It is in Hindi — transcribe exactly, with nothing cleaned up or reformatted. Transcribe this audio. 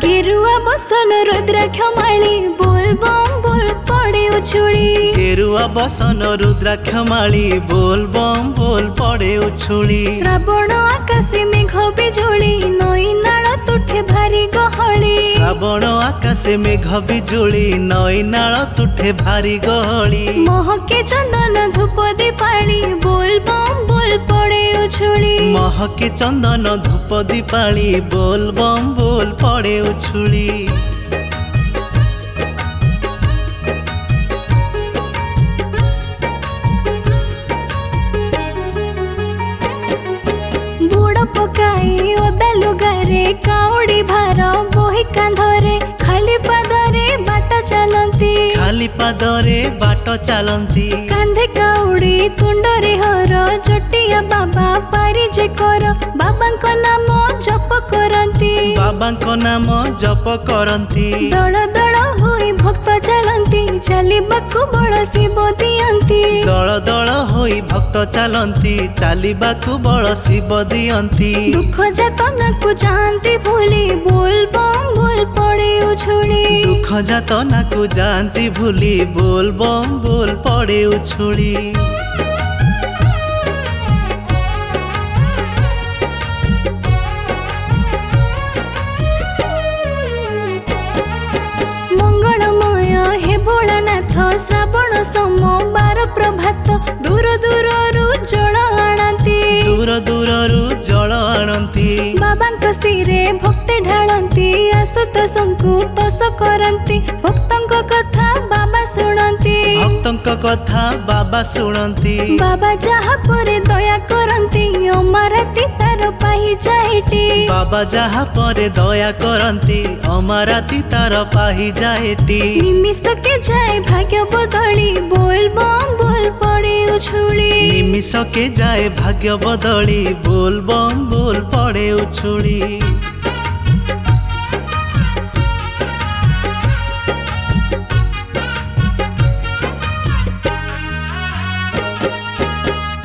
गेरुआ बसन रुद्राक्ष माली बोल बम बोल पड़े उछुड़ी। गेरुआ बसन रुद्राक्ष माली बोल बम बोल पड़े उछुड़ी। श्रावण आकाशे मेघ बिजुली नई नाल तुठे भारी गहली। श्रावण आकाशे मेघ बिजुली नई नाल तुठे भारी गहली। महके चंदन धूप दीपाली बोल बम बोल पड़े उछुड़ी। महके चंदन धूप दीपाली बोल बम बोल पड़े उछुड़ी। बुड़ पकाई ओदा लुगारे काउडी भार बोही कांधरे खाली पादरे बाट चलती। खाली पादरे बाट चलती। कांधे काउडी तुंडरे हर चटिया बाबा पारी जे कर बाबा को नाम जप करती। बाबा को नाम जप करती। दल दल होई भक्त चलती चलिबाकू बड़ शिव दियंती। दल दल होई भक्त चलती चलिबाकू बड़ शिव दियंती। दुख जातना को जानती भूली बोल बम बोल पड़े उछुड़ी। दुख जातना को जानती भूली बोल बम बोल पड़े उछुड़ी। मंगलमय हे भोलानाथ श्रावण सोमवार प्रभात दूर दूर जल आणती। दूर दूर जल आणती। बाबा सिरे भक्ति ढालती आशुतोषंकु तोष करती। भक्तंक कथा बाबा शुणती। भक्तंक कथा बाबा शुणती। बाबा जहा परे दया करती अमराती तार पाही जाएटी। बाबा जहा परे दया करती अमराती तार पाही जाएटी। निमिष के जाए भाग्य बदली बोल बम बोल पड़े उछुड़ी। निमिष के जाए भाग्य बदली बोल बम बोल पड़े उछुड़ी।